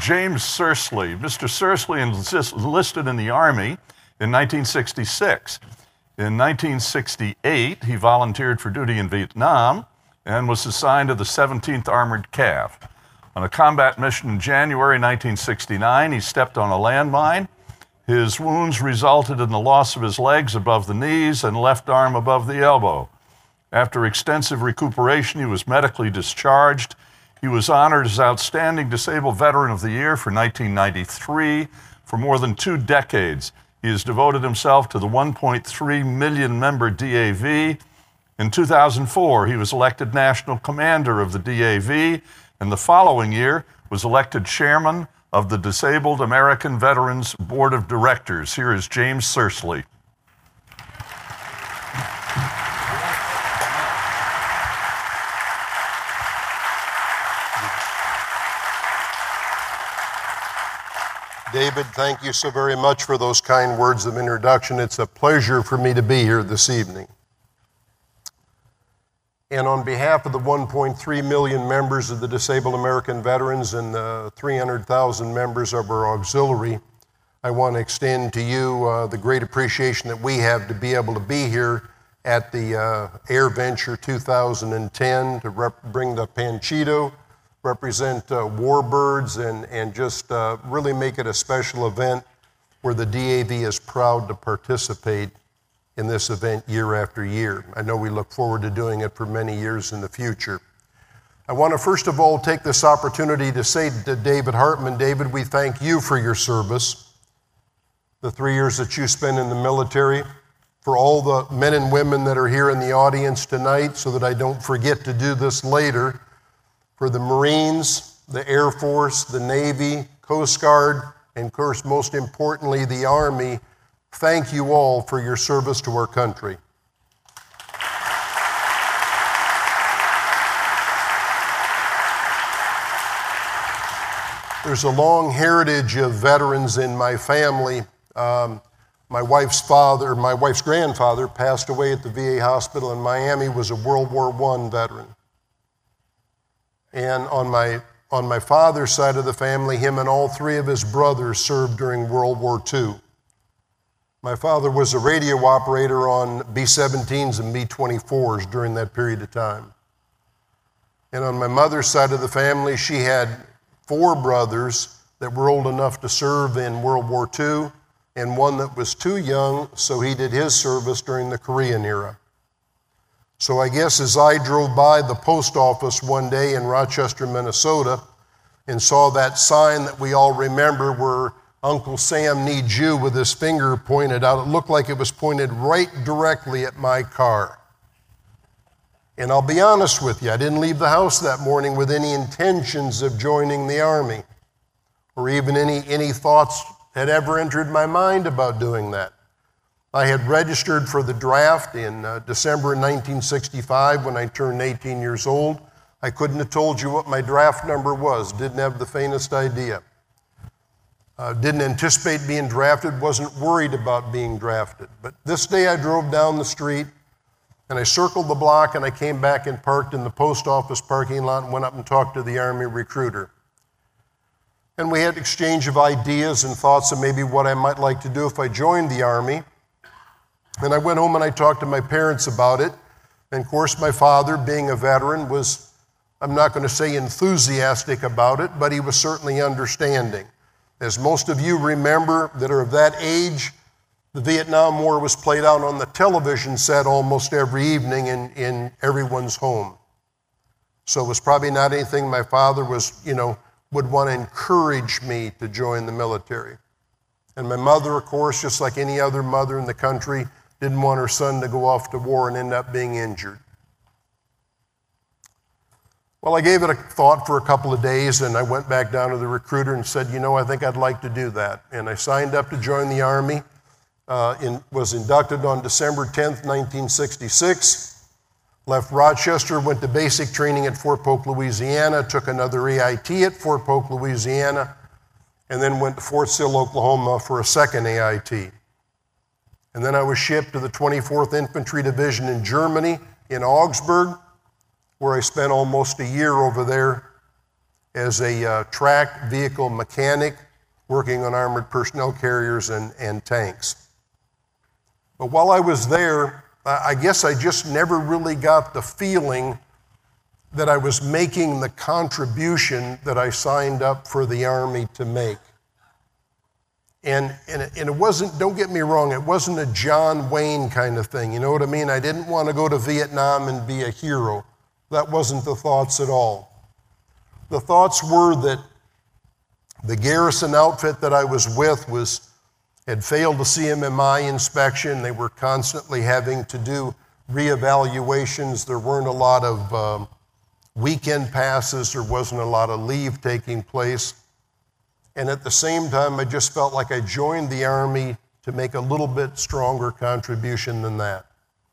James Sursley. Mr. Sursley enlisted in the Army in 1966. In 1968, he volunteered for duty in Vietnam and was assigned to the 17th Armored Cav. On a combat mission in January 1969, he stepped on a landmine. His wounds resulted in the loss of his legs above the knees and left arm above the elbow. After extensive recuperation, he was medically discharged. He was honored as Outstanding Disabled Veteran of the Year for 1993. For more than 2 decades, he has devoted himself to the 1.3 million member DAV. In 2004, he was elected National Commander of the DAV, and the following year was elected Chairman of the Disabled American Veterans Board of Directors. Here is James Sursley. David, thank you so very much for those kind words of introduction. It's a pleasure for me to be here this evening. And on behalf of the 1.3 million members of the Disabled American Veterans and the 300,000 members of our auxiliary, I want to extend to you the great appreciation that we have to be able to be here at the AirVenture 2010 to bring the Panchito, represent warbirds, and just really make it a special event where the DAV is proud to participate in this event year after year. I know we look forward to doing it for many years in the future. I want to first of all take this opportunity to say to David Hartman, David, we thank you for your service, the 3 years that you spent in the military, for all the men and women that are here in the audience tonight, so that I don't forget to do this later, for the Marines, the Air Force, the Navy, Coast Guard, and of course, most importantly, the Army. Thank you all for your service to our country. There's a long heritage of veterans in my family. My wife's grandfather passed away at the VA hospital in Miami, was a World War I veteran. And on my father's side of the family, him and all 3 of his brothers served during World War II. My father was a radio operator on B-17s and B-24s during that period of time. And on my mother's side of the family, she had 4 brothers that were old enough to serve in World War II, and one that was too young, so he did his service during the Korean era. So I guess as I drove by the post office one day in Rochester, Minnesota, and saw that sign that we all remember where Uncle Sam needs you with his finger pointed out, it looked like it was pointed right directly at my car. And I'll be honest with you, I didn't leave the house that morning with any intentions of joining the Army, or even any thoughts had ever entered my mind about doing that. I had registered for the draft in December 1965 when I turned 18 years old. I couldn't have told you what my draft number was, didn't have the faintest idea. Didn't anticipate being drafted, wasn't worried about being drafted. But this day I drove down the street and I circled the block and I came back and parked in the post office parking lot and went up and talked to the Army recruiter. And we had exchange of ideas and thoughts of maybe what I might like to do if I joined the Army. And I went home and I talked to my parents about it. And of course, my father, being a veteran, was, I'm not going to say enthusiastic about it, but he was certainly understanding. As most of you remember that are of that age, the Vietnam War was played out on the television set almost every evening in everyone's home. So it was probably not anything my father would want to encourage me to join the military. And my mother, of course, just like any other mother in the country, didn't want her son to go off to war and end up being injured. Well, I gave it a thought for a couple of days, and I went back down to the recruiter and said, I think I'd like to do that. And I signed up to join the Army, was inducted on December 10th, 1966, left Rochester, went to basic training at Fort Polk, Louisiana, took another AIT at Fort Polk, Louisiana, and then went to Fort Sill, Oklahoma for a second AIT. And then I was shipped to the 24th Infantry Division in Germany, in Augsburg, where I spent almost a year over there, as a track vehicle mechanic working on armored personnel carriers and tanks. But while I was there, I guess I just never really got the feeling that I was making the contribution that I signed up for the Army to make. And it wasn't, don't get me wrong, it wasn't a John Wayne kind of thing, you know what I mean? I didn't want to go to Vietnam and be a hero. That wasn't the thoughts at all. The thoughts were that the garrison outfit that I was with had failed the CMMI inspection. They were constantly having to do reevaluations. There weren't a lot of weekend passes. There wasn't a lot of leave taking place. And at the same time, I just felt like I joined the Army to make a little bit stronger contribution than that.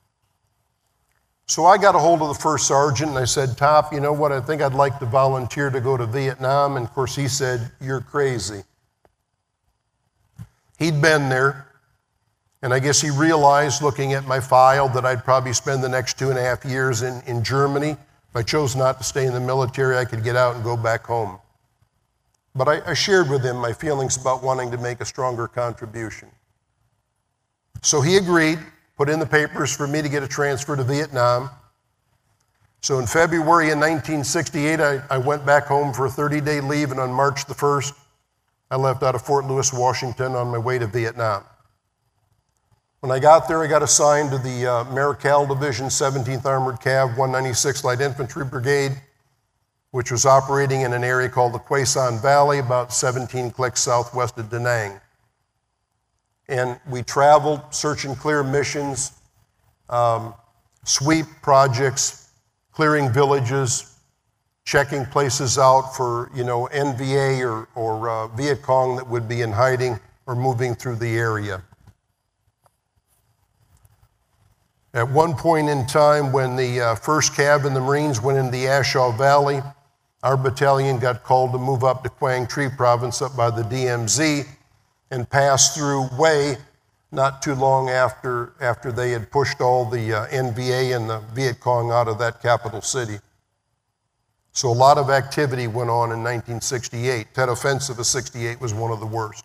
So I got a hold of the first sergeant and I said, Top, you know what, I think I'd like to volunteer to go to Vietnam. And of course he said, you're crazy. He'd been there, and I guess he realized, looking at my file, that I'd probably spend the next 2.5 years in Germany. If I chose not to stay in the military, I could get out and go back home. But I shared with him my feelings about wanting to make a stronger contribution. So he agreed, put in the papers for me to get a transfer to Vietnam. So in February of 1968, I went back home for a 30-day leave, and on March the 1st, I left out of Fort Lewis, Washington on my way to Vietnam. When I got there, I got assigned to the Marical Division, 17th Armored Cav, 196th Light Infantry Brigade, which was operating in an area called the Quay Son Valley, about 17 clicks southwest of Da Nang. And we traveled, search and clear missions, sweep projects, clearing villages, checking places out for, NVA or Viet Cong that would be in hiding or moving through the area. At one point in time, when the 1st Cav and the Marines went into the Ashaw Valley, our battalion got called to move up to Quang Tri Province up by the DMZ and pass through Hue not too long after they had pushed all the NVA and the Viet Cong out of that capital city. So a lot of activity went on in 1968. Tet Offensive of 68 was one of the worst.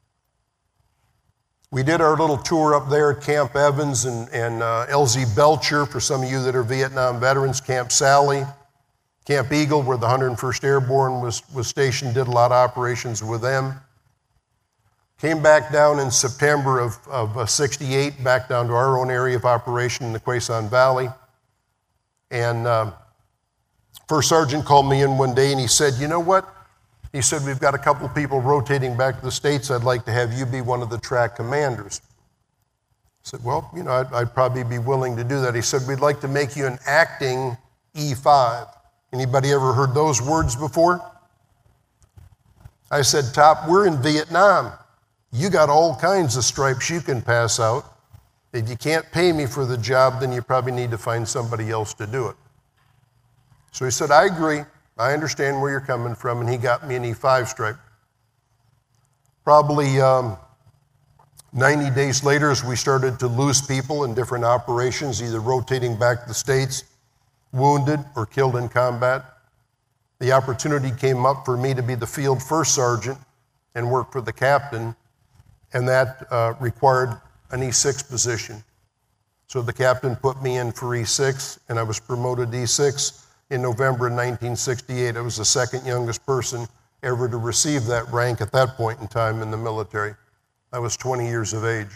We did our little tour up there at Camp Evans and LZ Belcher, for some of you that are Vietnam veterans, Camp Sally, Camp Eagle, where the 101st Airborne was stationed, did a lot of operations with them. Came back down in September of 68, back down to our own area of operation in the Quay Son Valley. And First Sergeant called me in one day and he said, you know what? He said, we've got a couple of people rotating back to the States. I'd like to have you be one of the track commanders. I said, well, I'd probably be willing to do that. He said, we'd like to make you an acting E5. Anybody ever heard those words before? I said, Top, we're in Vietnam. You got all kinds of stripes you can pass out. If you can't pay me for the job, then you probably need to find somebody else to do it. So he said, I agree. I understand where you're coming from, and he got me an E5 stripe. Probably 90 days later, as we started to lose people in different operations, either rotating back to the States, wounded, or killed in combat, the opportunity came up for me to be the field first sergeant and work for the captain, and that required an E6 position. So the captain put me in for E6, and I was promoted to E6 in November of 1968. I was the second youngest person ever to receive that rank at that point in time in the military. I was 20 years of age.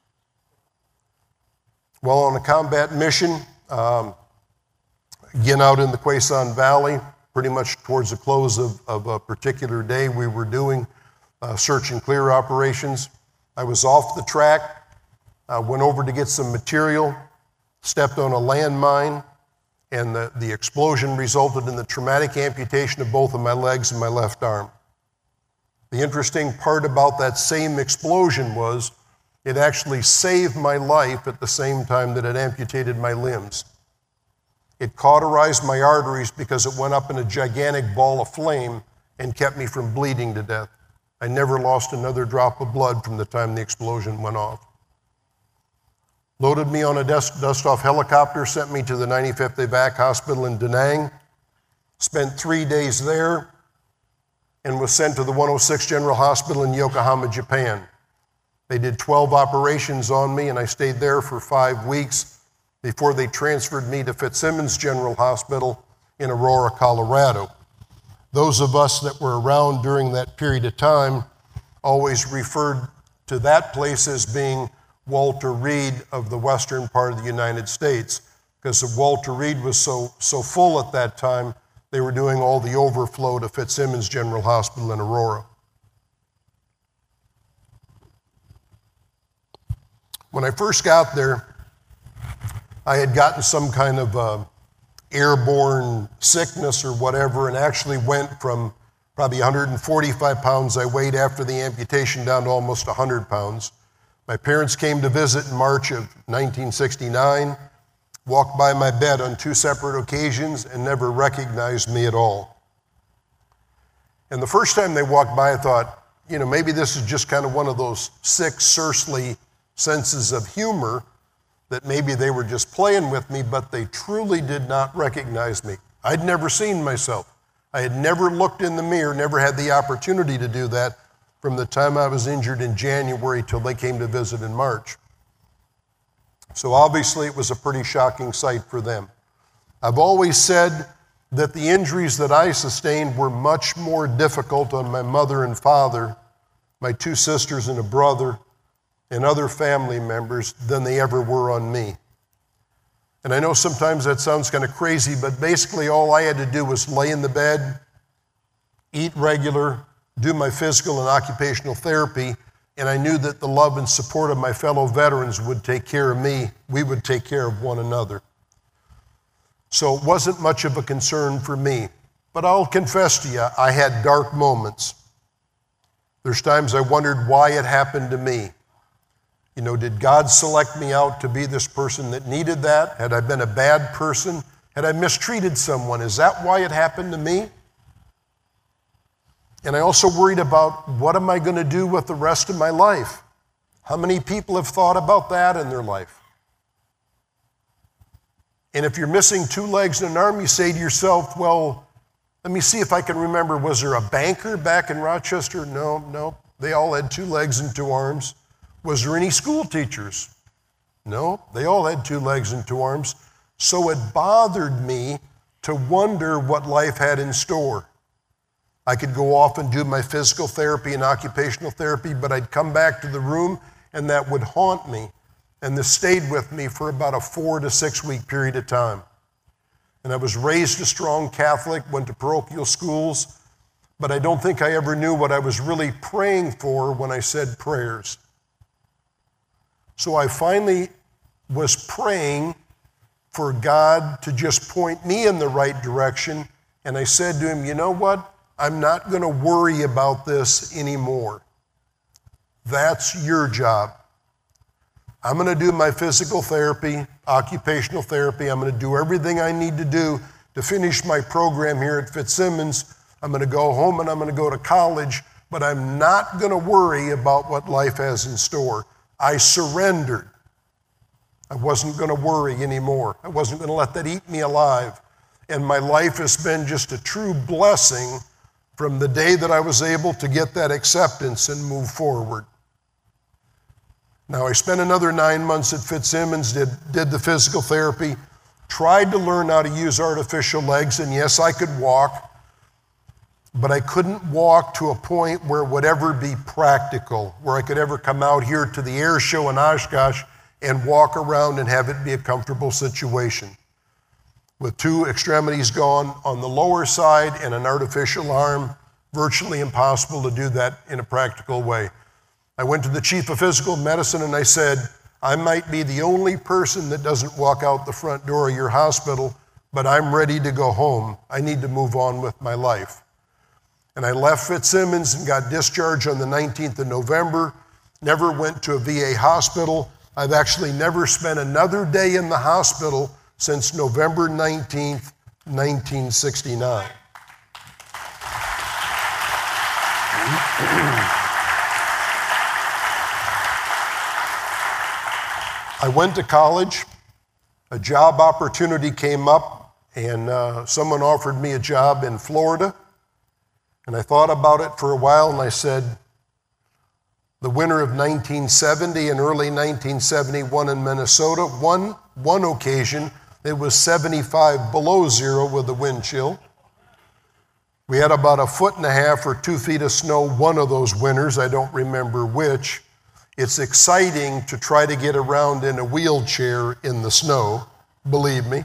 While on a combat mission, again out in the Quay Son Valley, pretty much towards the close of a particular day, we were doing search and clear operations. I was off the track, went over to get some material, stepped on a landmine, and the explosion resulted in the traumatic amputation of both of my legs and my left arm. The interesting part about that same explosion was it actually saved my life at the same time that it amputated my limbs. It cauterized my arteries because it went up in a gigantic ball of flame and kept me from bleeding to death. I never lost another drop of blood from the time the explosion went off. Loaded me on a dust-off helicopter, sent me to the 95th Evac Hospital in Da Nang. Spent 3 days there, and was sent to the 106 General Hospital in Yokohama, Japan. They did 12 operations on me, and I stayed there for 5 weeks before they transferred me to Fitzsimmons General Hospital in Aurora, Colorado. Those of us that were around during that period of time always referred to that place as being Walter Reed of the western part of the United States, because Walter Reed was so full at that time, they were doing all the overflow to Fitzsimmons General Hospital in Aurora. When I first got there, I had gotten some kind of airborne sickness or whatever, and actually went from probably 145 pounds I weighed after the amputation down to almost 100 pounds. My parents came to visit in March of 1969, walked by my bed on 2 separate occasions, and never recognized me at all. And the first time they walked by, I thought, maybe this is just kind of one of those sick, surly senses of humor, that maybe they were just playing with me, but they truly did not recognize me. I'd never seen myself. I had never looked in the mirror, never had the opportunity to do that from the time I was injured in January till they came to visit in March. So obviously it was a pretty shocking sight for them. I've always said that the injuries that I sustained were much more difficult on my mother and father, my 2 sisters and a brother, and other family members than they ever were on me. And I know sometimes that sounds kind of crazy, but basically all I had to do was lay in the bed, eat regular, do my physical and occupational therapy, and I knew that the love and support of my fellow veterans would take care of me. We would take care of one another. So it wasn't much of a concern for me. But I'll confess to you, I had dark moments. There's times I wondered why it happened to me. Did God select me out to be this person that needed that? Had I been a bad person? Had I mistreated someone? Is that why it happened to me? And I also worried about, what am I going to do with the rest of my life? How many people have thought about that in their life? And if you're missing 2 legs and an arm, you say to yourself, well, let me see if I can remember, was there a banker back in Rochester? No, they all had 2 legs and 2 arms. Was there any school teachers? No, they all had 2 legs and 2 arms. So it bothered me to wonder what life had in store. I could go off and do my physical therapy and occupational therapy, but I'd come back to the room and that would haunt me. And this stayed with me for about a 4 to 6 week period of time. And I was raised a strong Catholic, went to parochial schools, but I don't think I ever knew what I was really praying for when I said prayers. So I finally was praying for God to just point me in the right direction, and I said to him, you know what? I'm not going to worry about this anymore. That's your job. I'm going to do my physical therapy, occupational therapy. I'm going to do everything I need to do to finish my program here at Fitzsimmons. I'm going to go home and I'm going to go to college, but I'm not going to worry about what life has in store. I surrendered. I wasn't going to worry anymore. I wasn't going to let that eat me alive. And my life has been just a true blessing from the day that I was able to get that acceptance and move forward. Now, I spent another 9 months at Fitzsimmons, did the physical therapy, tried to learn how to use artificial legs, and yes, I could walk, but I couldn't walk to a point where it would ever be practical, where I could ever come out here to the air show in Oshkosh and walk around and have it be a comfortable situation. With 2 extremities gone on the lower side and an artificial arm, virtually impossible to do that in a practical way. I went to the chief of physical medicine and I said, I might be the only person that doesn't walk out the front door of your hospital, but I'm ready to go home. I need to move on with my life. And I left Fitzsimmons and got discharged on the 19th of November, never went to a VA hospital. I've actually never spent another day in the hospital since November 19th, 1969. I went to college, a job opportunity came up, and someone offered me a job in Florida. And I thought about it for a while, and I said, the winter of 1970 and early 1971 in Minnesota, one occasion, it was 75 below zero with a wind chill. We had about 1.5 or 2 feet of snow one of those winters, I don't remember which. It's exciting to try to get around in a wheelchair in the snow, believe me.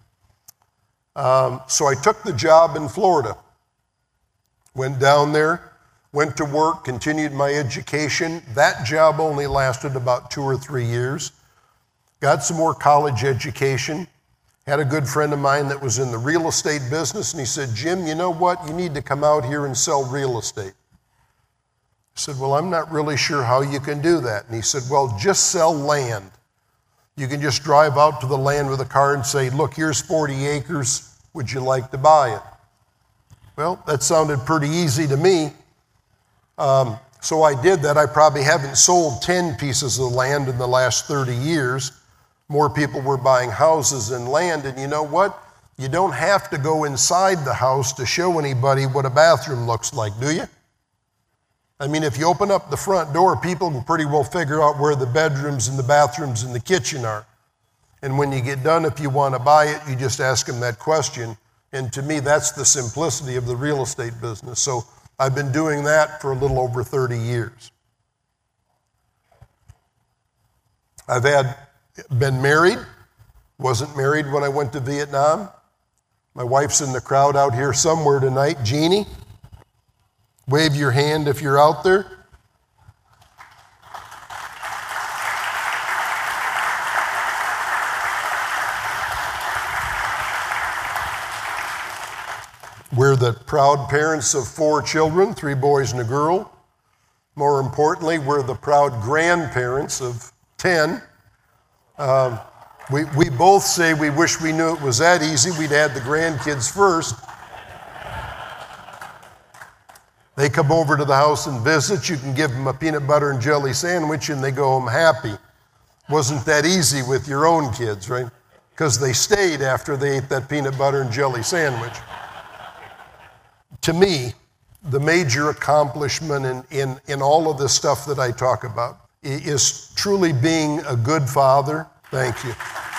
So I took the job in Florida. Went down there, went to work, continued my education. That job only lasted about 2 or 3 years. Got some more college education. Had a good friend of mine that was in the real estate business, and he said, Jim, you know what? You need to come out here and sell real estate. I said, well, I'm not really sure how you can do that. And he said, well, just sell land. You can just drive out to the land with a car and say, look, here's 40 acres. Would you like to buy it? Well, that sounded pretty easy to me. So I did that. I probably haven't sold 10 pieces of land in the last 30 years. More people were buying houses than land. And you know what? You don't have to go inside the house to show anybody what a bathroom looks like, do you? I mean, if you open up the front door, people can pretty well figure out where the bedrooms and the bathrooms and the kitchen are. And when you get done, if you want to buy it, you just ask them that question. And to me, that's the simplicity of the real estate business. So I've been doing that for a little over 30 years. I've been married, wasn't married when I went to Vietnam. My wife's in the crowd out here somewhere tonight. Jeannie, wave your hand if you're out there. We're the proud parents of 4 children, 3 boys and a girl. More importantly, we're the proud grandparents of 10. We both say we wish we knew it was that easy. We'd add the grandkids first. They come over to the house and visit. You can give them a peanut butter and jelly sandwich and they go home happy. Wasn't that easy with your own kids, right? Because they stayed after they ate that peanut butter and jelly sandwich. To me, the major accomplishment in all of this stuff that I talk about is truly being a good father. Thank you.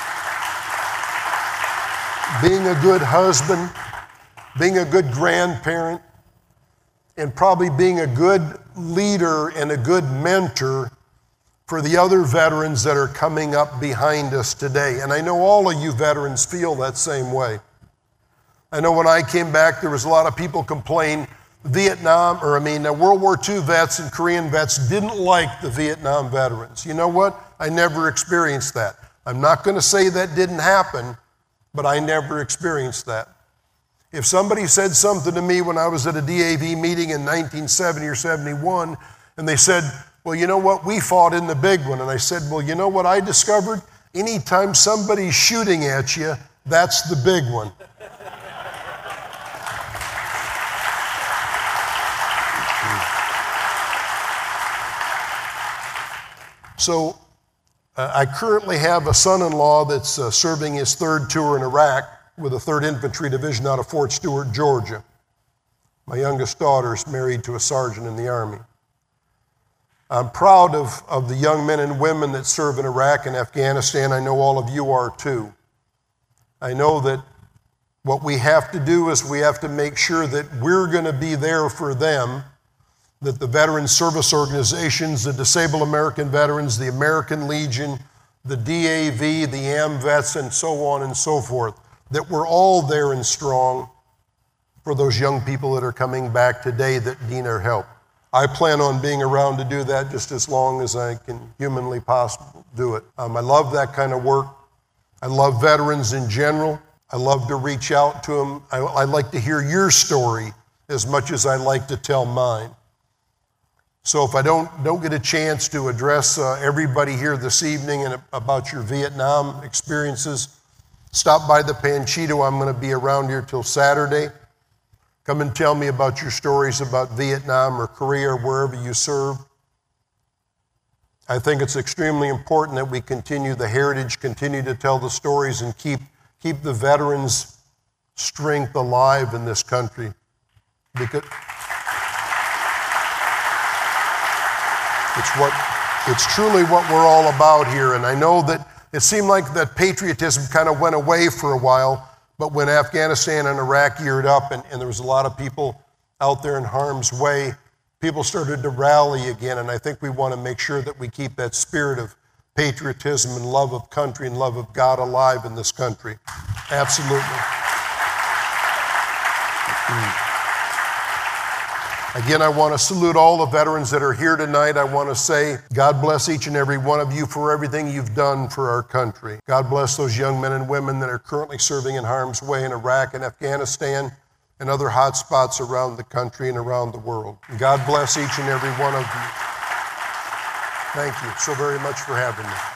Being a good husband, being a good grandparent, and probably being a good leader and a good mentor for the other veterans that are coming up behind us today. And I know all of you veterans feel that same way. I know when I came back, there was a lot of people complain World War II vets and Korean vets didn't like the Vietnam veterans. You know what? I never experienced that. I'm not going to say that didn't happen, but I never experienced that. If somebody said something to me when I was at a DAV meeting in 1970 or 71, and they said, well, you know what? We fought in the big one. And I said, well, you know what I discovered? Anytime somebody's shooting at you, that's the big one. So I currently have a son-in-law that's serving his 3rd tour in Iraq with the 3rd Infantry Division out of Fort Stewart, Georgia. My youngest daughter's married to a sergeant in the Army. I'm proud of the young men and women that serve in Iraq and Afghanistan. I know all of you are too. I know that what we have to do is we have to make sure that we're going to be there for them, that the veteran service organizations, the Disabled American Veterans, the American Legion, the DAV, the AMVETS, and so on and so forth, that we're all there and strong for those young people that are coming back today that need our help. I plan on being around to do that just as long as I can humanly possibly do it. I love that kind of work. I love veterans in general. I love to reach out to them. I like to hear your story as much as I like to tell mine. So if I don't get a chance to address everybody here this evening and about your Vietnam experiences, stop by the Panchito. I'm going to be around here till Saturday. Come and tell me about your stories about Vietnam or Korea or wherever you serve. I think it's extremely important that we continue the heritage, continue to tell the stories, and keep the veterans' strength alive in this country. Because It's truly what we're all about here. And I know that it seemed like that patriotism kind of went away for a while, but when Afghanistan and Iraq geared up and there was a lot of people out there in harm's way, people started to rally again. And I think we want to make sure that we keep that spirit of patriotism and love of country and love of God alive in this country. Absolutely. Again, I want to salute all the veterans that are here tonight. I want to say, God bless each and every one of you for everything you've done for our country. God bless those young men and women that are currently serving in harm's way in Iraq and Afghanistan and other hot spots around the country and around the world. And God bless each and every one of you. Thank you so very much for having me.